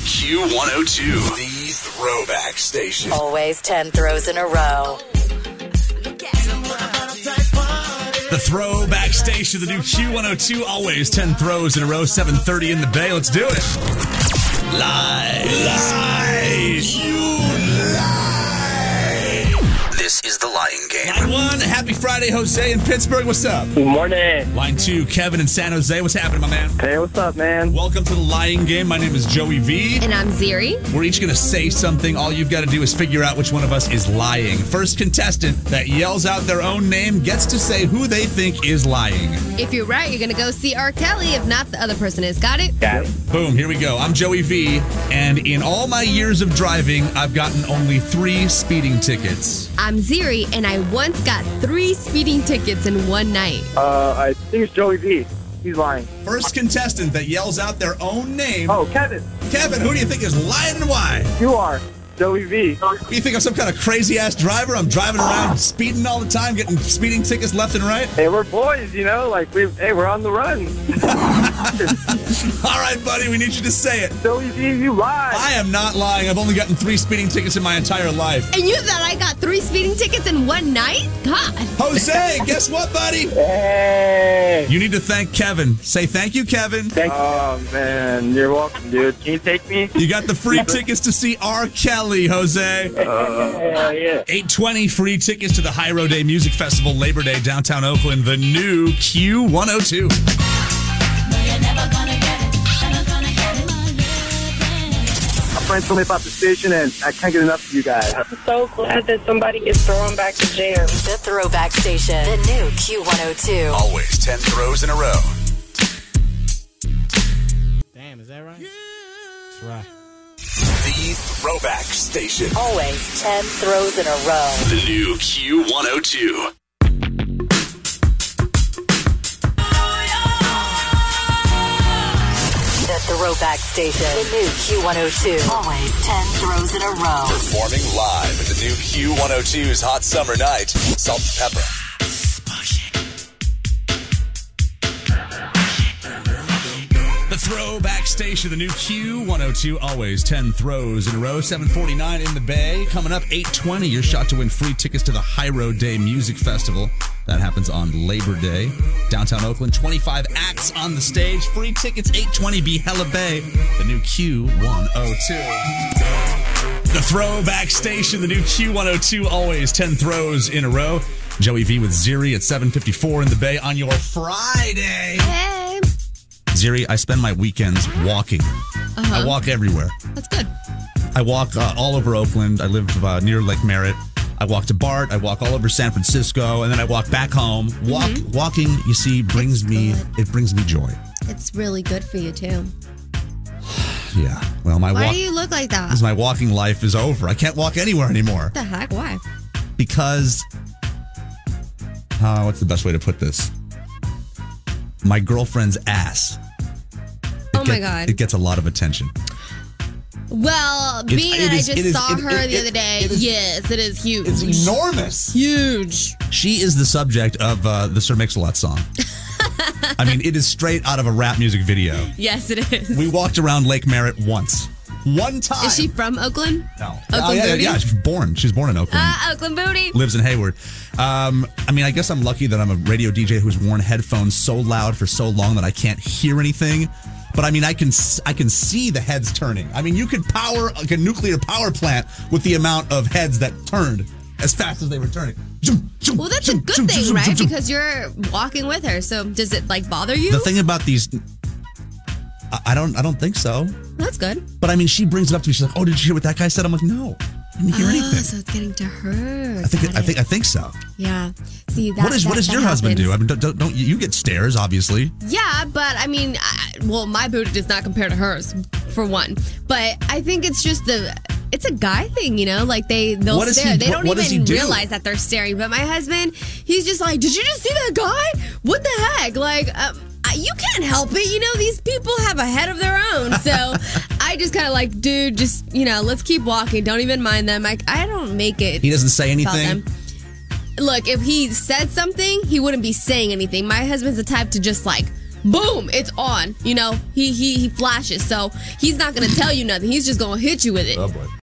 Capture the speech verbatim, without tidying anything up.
Q one oh two, the Throwback Station. Always ten throws in a row. The Throwback Station, the new Q one oh two, always ten throws in a row, seven thirty in the Bay. Let's do it. Lies. Lies. You lie. This is the Lying Game. Line one, happy Friday, Jose in Pittsburgh. What's up? Good morning. Line two, Kevin in San Jose. What's happening, my man? Hey, what's up, man? Welcome to the Lying Game. My name is Joey V. And I'm Ziri. We're each going to say something. All you've got to do is figure out which one of us is lying. First contestant that yells out their own name gets to say who they think is lying. If you're right, you're going to go see R. Kelly. If not, the other person is. Got it? Got it. Boom, here we go. I'm Joey V, and in all my years of driving, I've gotten only three speeding tickets. I'm Ziri, and I once got three speeding tickets in one night. Uh, I think it's Joey V. He's lying. First contestant that yells out their own name. Oh, Kevin. Kevin, who do you think is lying and why? You are. Joey V. You think I'm some kind of crazy-ass driver? I'm driving around speeding all the time, getting speeding tickets left and right? Hey, we're boys, you know? Like, we, hey, we're on the run. All right, buddy, we need you to say it. Joey V, you lie. I am not lying. I've only gotten three speeding tickets in my entire life. And you thought I got three speeding tickets in one night? God. Jose, guess what, buddy? Hey. You need to thank Kevin. Say thank you, Kevin. Thank you. Oh, man. You're welcome, dude. Can you take me? You got the free tickets to see R. Kelly, Jose. Uh, yeah. eight twenty free tickets to the High Road Day Music Festival, Labor Day, downtown Oakland, the new Q one oh two. My friends told me about the station, and I can't get enough of you guys. I'm so glad that somebody is throwing back the jam. The Throwback Station, the new Q one oh two. Always ten throws in a row. Damn, is that right? Yeah. That's right. The Throwback Station. Always ten throws in a row. The new Q one oh two. The Throwback Station, the new Q one oh two. Always ten throws in a row. Performing live at the new Q one oh two's Hot Summer Night. Salt and Pepper. The Throwback Station, the new Q one oh two, always ten throws in a row. seven forty-nine in the Bay. Coming up, eight twenty, your shot to win free tickets to the High Road Day Music Festival. That happens on Labor Day. Downtown Oakland, twenty-five acts on the stage. Free tickets, eight twenty, be hella Bay. The new Q one oh two. The Throwback Station, the new Q one oh two, always ten throws in a row. Joey V with Ziri at seven fifty-four in the Bay on your Friday. Hey. Ziri, I spend my weekends walking. Uh-huh. I walk everywhere. That's good. I walk uh, all over Oakland. I live uh, near Lake Merritt. I walk to BART. I walk all over San Francisco, and then I walk back home. Walk, mm-hmm. Walking, you see, brings me it brings me joy. It's really good for you too. Yeah. Well, my Why walk, do you look like that? Because my walking life is over. I can't walk anywhere anymore. What the heck? Why? Because, uh, what's the best way to put this? My girlfriend's ass. It oh my get, God. It gets a lot of attention. Well, being It's- it that is- I it just is- saw it- her it- the it- other day, it is- yes, it is huge. It's enormous. Huge. She is the subject of uh, the Sir Mix-a-Lot song. I mean, it is straight out of a rap music video. Yes, it is. We walked around Lake Merritt once. One time. Is she from Oakland? No. Oakland oh, yeah, Booty? yeah, she's born. She's born in Oakland. Ah, Oakland Booty. Lives in Hayward. Um, I mean, I guess I'm lucky that I'm a radio D J who's worn headphones so loud for so long that I can't hear anything. But I mean, I can I can see the heads turning. I mean, you could power like a nuclear power plant with the amount of heads that turned as fast as they were turning. Well, that's a good thing, right? Because you're walking with her. So does it like bother you? The thing about these, I, I don't I don't think so. That's good. But I mean, she brings it up to me. She's like, "Oh, did you hear what that guy said?" I'm like, "No, I didn't hear oh, anything." So it's getting to her. I think Got I think I think so. Yeah. See that. What is that, what does that your husband happens. do? I mean, don't, don't, don't you get stares? Obviously. Yeah, but I mean, I, well, my booty does not compare to hers, for one. But I think it's just the. It's a guy thing, you know? Like, they, they'll What does stare. he- they what- don't what does he even do? realize that they're staring. But my husband, he's just like, did you just see that guy? What the heck? Like, um, I- you can't help it. You know, these people have a head of their own. So I just kind of like, dude, just, you know, let's keep walking. Don't even mind them. Like, I don't make it. He doesn't say about anything? them. Look, if he said something, he wouldn't be saying anything. My husband's the type to just, like, boom, it's on. You know, he he he flashes. So he's not gonna tell you nothing. He's just gonna hit you with it. Oh boy.